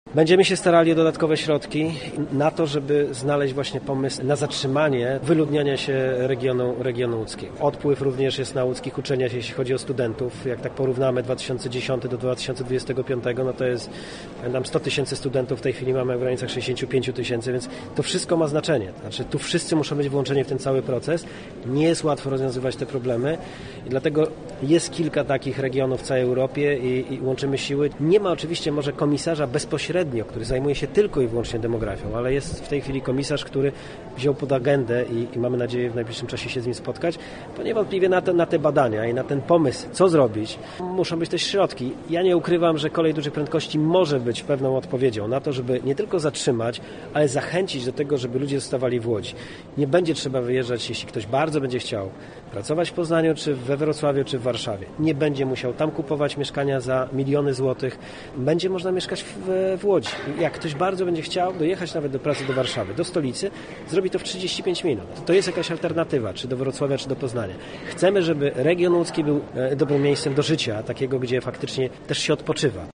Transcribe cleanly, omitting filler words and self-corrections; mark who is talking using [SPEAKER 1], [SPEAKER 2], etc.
[SPEAKER 1] Będziemy się starali o dodatkowe środki na to, żeby znaleźć właśnie pomysł na zatrzymanie wyludniania się regionu łódzkiego. Odpływ również jest na łódzkich uczelniach, jeśli chodzi o studentów. Jak tak porównamy 2010 do 2025, no to jest tam 100 tysięcy studentów, w tej chwili mamy w granicach 65 tysięcy, więc to wszystko ma znaczenie. Znaczy tu wszyscy muszą być włączeni w ten cały proces. Nie jest łatwo rozwiązywać te problemy i dlatego jest kilka takich regionów w całej Europie i łączymy siły. Nie ma oczywiście może komisarza bezpośrednio, który zajmuje się tylko i wyłącznie demografią, ale jest w tej chwili komisarz, który wziął pod agendę i mamy nadzieję w najbliższym czasie się z nim spotkać, bo niewątpliwie na te badania i na ten pomysł, co zrobić, muszą być też środki. Ja nie ukrywam, że kolej dużej prędkości może być pewną odpowiedzią na to, żeby nie tylko zatrzymać, ale zachęcić do tego, żeby ludzie zostawali w Łodzi. Nie będzie trzeba wyjeżdżać, jeśli ktoś bardzo będzie chciał pracować w Poznaniu, czy we Wrocławiu, czy w Warszawie. Nie będzie musiał tam kupować mieszkania za miliony złotych. Będzie można mieszkać w Łodzi. Jak ktoś bardzo będzie chciał dojechać nawet do pracy do Warszawy, do stolicy, zrobi to w 35 minut. To jest jakaś alternatywa, czy do Wrocławia, czy do Poznania. Chcemy, żeby region łódzki był dobrym miejscem do życia, takiego, gdzie faktycznie też się odpoczywa.